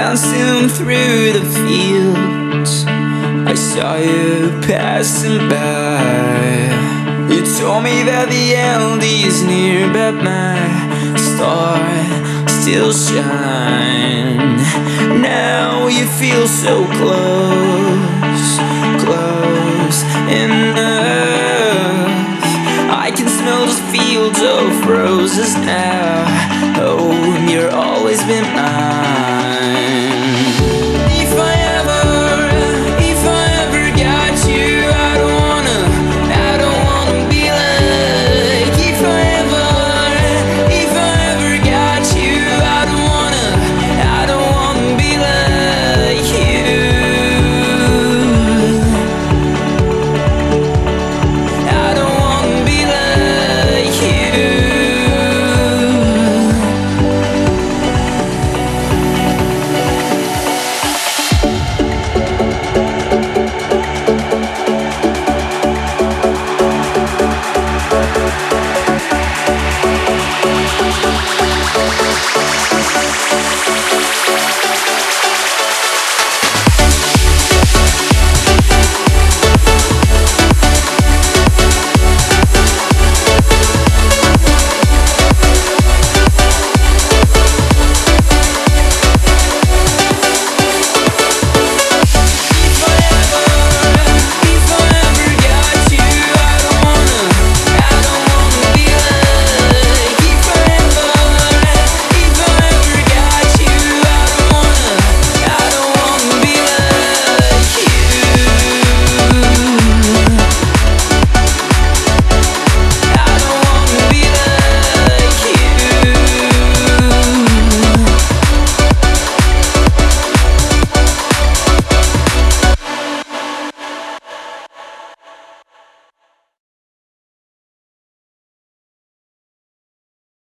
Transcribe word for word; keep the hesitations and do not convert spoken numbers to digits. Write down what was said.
dancing through the fields, I saw you passing by. You told me that the end is near, but my star still shines. Now you feel so close, close enough. I can smell the fields of roses now. Oh, you've always been mine.